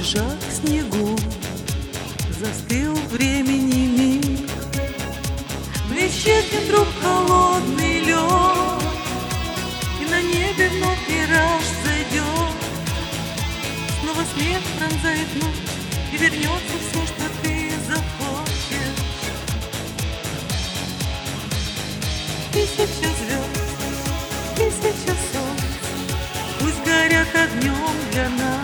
шаг к снегу, застыл времени миг. Мы исчезнем вдруг холодный лед, и на небе вновь мираж зайдет. Снова снег пронзает ночь, и вернется все, что ты захочешь. Тысяча звезд, тысяча солнц, пусть горят огнем для нас.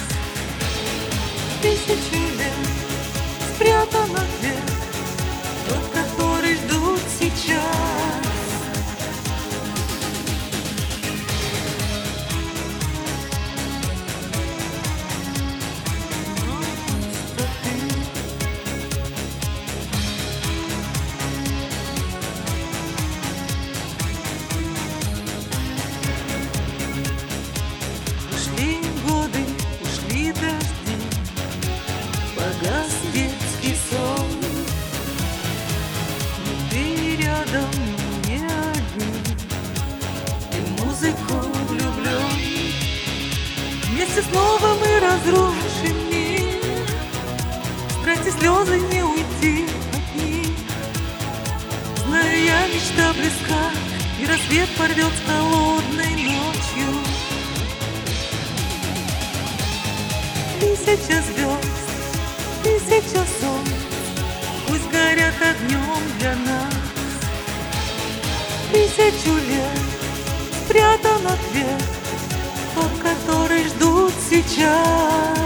Тысячу лет спрятан ответ, тот, который ждут сейчас. Ушли годы, ушли дожди, погас детский сон. Но ты рядом, не одни, ты в музыку влюблен. Вместе снова мы разрушим мир, страсти, слезы, не уйти от них. Знаю я, мечта близка, и рассвет порвет с холодной ночью. Тысяча звезд, тысяча солнц, пусть горят огнем для нас. Тысячу лет спрятан ответ, тот, который ждут сейчас.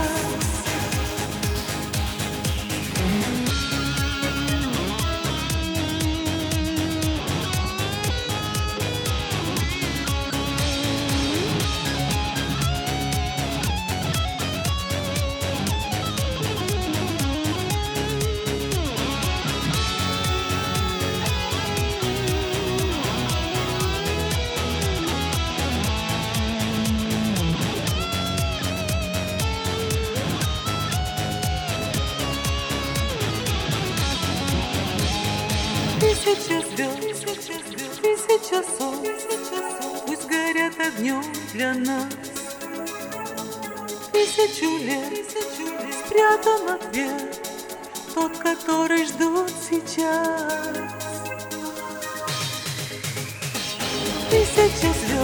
Тысяча звезд, тысяча солнц, пусть горят огнем для нас. Тысячу лет спрятан ответ, тот, который ждут сейчас. Тысяча звезд.